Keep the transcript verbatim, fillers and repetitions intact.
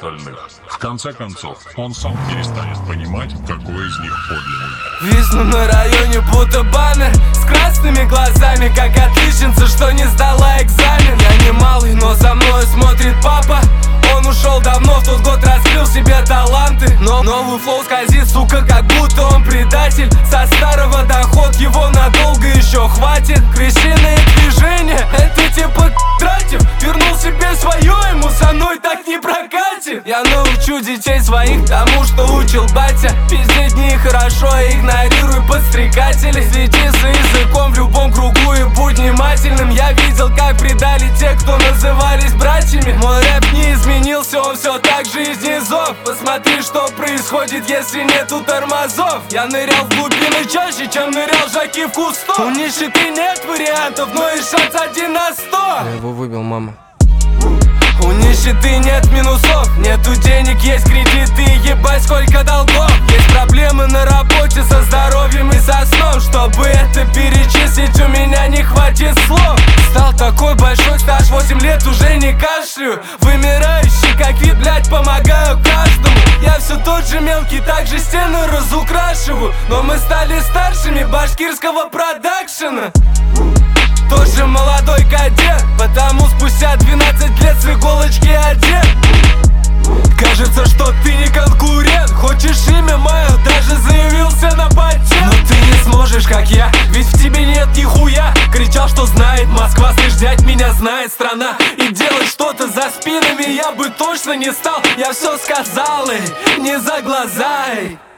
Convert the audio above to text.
остальных. В конце концов, он сам перестанет понимать, какой из них подлинный. Висну на районе будто баннер с красными глазами, как отличница, что не сдала экзамен. Я не малый, но за мной смотрит папа. Он ушел давно, в тот год раскрыл себе таланты. Но новый флоу скользит, сука, как будто он предатель. Со старого доход его надолго еще хватит. Крысиные движения, это типа тратив. Вернул себе свое, ему со мной так не прокатит. Я научу детей своих тому, что учил батя. Пиздеть нехорошо, игнорируй подстрекателей. Следи за языком в любом кругу и будь внимательным. Я видел, как предали те, кто назывались братьями. Мой рэп не изменился, он все так же из низов. Посмотри, что происходит, если нету тормозов. Я нырял в глубины чаще, чем нырял жаки в кустов. У нищеты нет вариантов, но и шанс один на сто. Я его выбил, мама. У нищеты нет минусов, нету денег, есть кредиты, ебать сколько долгов. Есть проблемы на работе со здоровьем и со сном. Чтобы это перечислить, у меня не хватит слов. Стал такой большой стаж, восемь лет уже не кашлю. Вымирающий как вид, блять, помогаю каждому. Я все тот же мелкий, так же стены разукрашиваю. Но мы стали старшими башкирского продакшена. Тот же молодой кадет, потому спустя двенадцать лет с иголочки одет. Кажется, что ты не конкурент. Хочешь имя мое, даже заявился на патент. Но ты не сможешь, как я, ведь в тебе нет нихуя. Кричал, что знает Москва, слышь, дядь, меня знает страна. И делать что-то за спинами я бы точно не стал. Я все сказал, эй, не за глаза, эй.